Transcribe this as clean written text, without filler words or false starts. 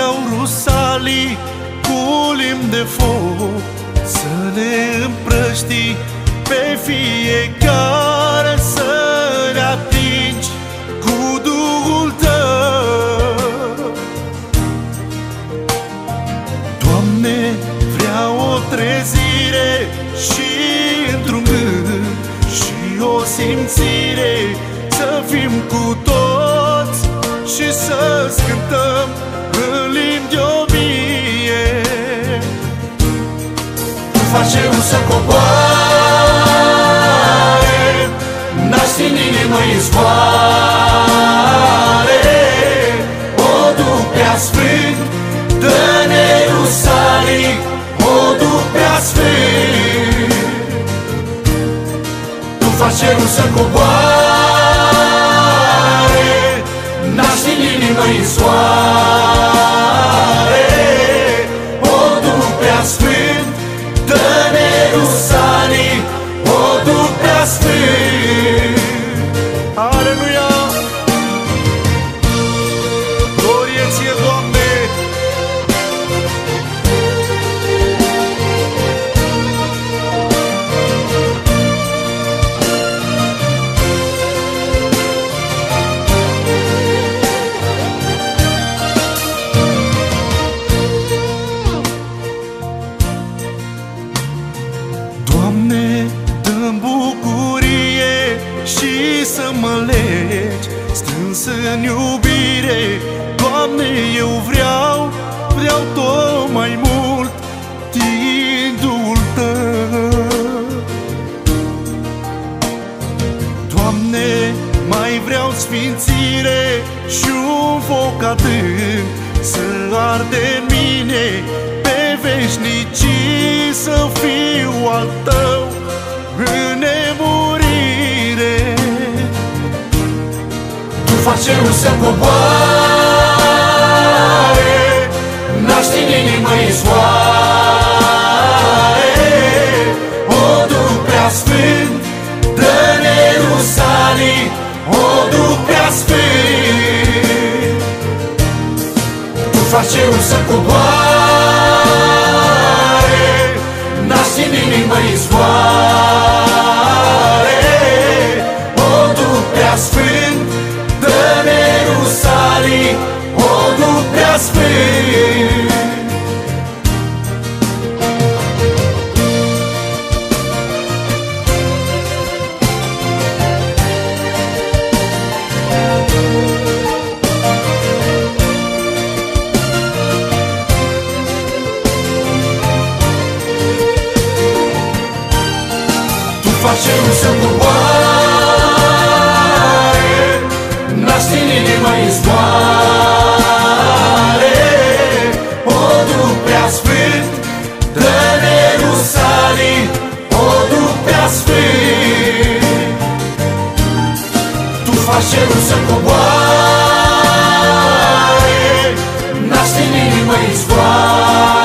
vreau rusalii cu limbi de foc să ne împrăști pe fiecare, să ne atingi cu Duhul Tău. Doamne, vreau o trezire și într-un gând și o simțire, să fim cu toți și să cântăm în limbi de o mie. Tu faci cerul să coboare, naști în inimă izvoare. O Duh prea sfânt, dă-ne rusalii, o Duh prea sfânt. Tu faci cerul să coboare, naști în inimă izvoare. O Duh prea sfânt, dă-ne rusalii, o Duh prea sfânt. Aleluia! Glorie ție, Doamne! Doamne, dă-mi bucurie și să mă legi strâns în iubire. Doamne, eu vreau tot mai mult din Duhul Tău. Doamne, mai vreau sfințire și un foc adânc să arde în mine, pe veșnicii să fiu al Tău în nemurire. Tu faci cerul să coboare, naști în inimă izvoare. O Duh prea sfânt, dă-ne rusalii, o Duh prea sfânt. Tu faci cerul să coboare, naști în inimă izvoare. O Duh prea sfânt, dă-ne rusalii, o Duh prea sfânt. Faci cerul să coboare, naști în inimă izvoare. O Duh prea sfânt, dă-ne rusalii, o Duh prea sfânt. Tu faci cerul să coboare, naști în inimă izvoare.